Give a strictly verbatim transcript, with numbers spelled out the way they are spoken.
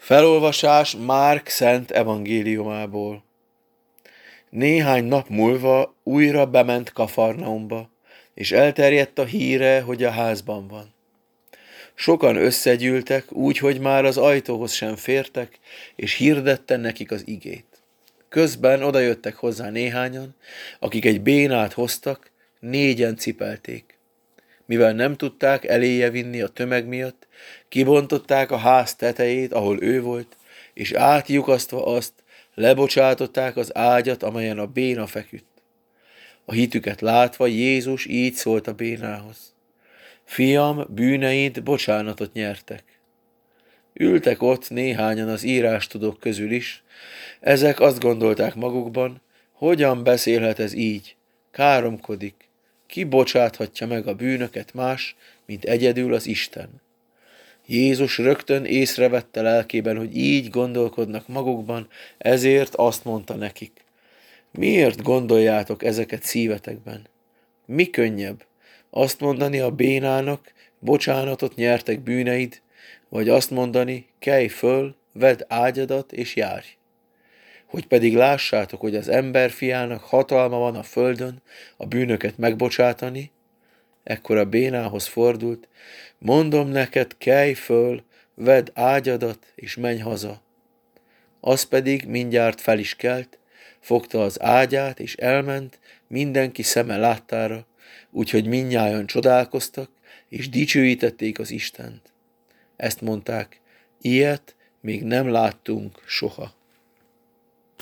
Felolvasás Márk szent evangéliumából. Néhány nap múlva újra bement Kafarnaumba, és elterjedt a híre, hogy a házban van. Sokan összegyűltek, úgy, hogy már az ajtóhoz sem fértek, és hirdette nekik az igét. Közben odajöttek hozzá néhányan, akik egy bénát hoztak, négyen cipelték. Mivel nem tudták eléje vinni a tömeg miatt, kibontották a ház tetejét, ahol ő volt, és átlyukasztva azt, lebocsátották az ágyat, amelyen a béna feküdt. A hitüket látva Jézus így szólt a bénához: Fiam, bűneid bocsánatot nyertek. Ültek ott néhányan az írástudók közül is, ezek azt gondolták magukban, hogyan beszélhet ez így, káromkodik, ki bocsáthatja meg a bűnöket más, mint egyedül az Isten. Jézus rögtön észrevette lelkében, hogy így gondolkodnak magukban, ezért azt mondta nekik: miért gondoljátok ezeket szívetekben? Mi könnyebb, azt mondani a bénának, bocsánatot nyertek bűneid, vagy azt mondani, kelj föl, vedd ágyadat és járj. Hogy pedig lássátok, hogy az emberfiának hatalma van a földön a bűnöket megbocsátani, ekkor a bénához fordult: mondom neked, kelj föl, vedd ágyadat és menj haza. Az pedig mindjárt fel is kelt, fogta az ágyát és elment mindenki szeme láttára, úgyhogy mindnyájan csodálkoztak és dicsőítették az Istent. Ezt mondták, ilyet még nem láttunk soha.